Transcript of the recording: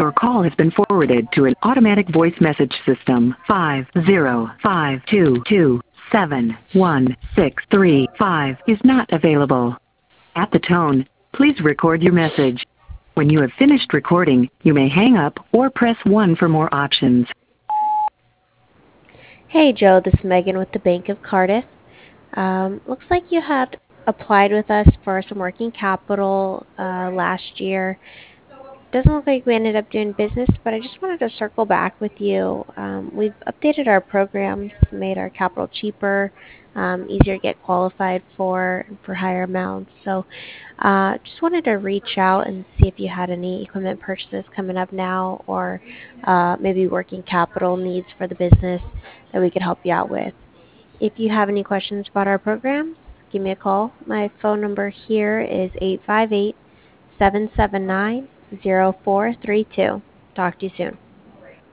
Your call has been forwarded to an automatic voice message system. 505227163 is not available. At the tone, please record your message. When you have finished recording, you may hang up or press 1 for more options. Hey Joe, this is Megan with the Bank of Cardiff. Looks like you had applied with us for some working capital last year. Doesn't look like we ended up doing business, but I just wanted to circle back with you. We've updated our programs, made our capital cheaper, easier to get qualified for higher amounts. So just wanted to reach out and see if you had any equipment purchases coming up now, or maybe working capital needs for the business that we could help you out with. If you have any questions about our programs, give me a call. My phone number here is 858-779-0432. Talk to you soon.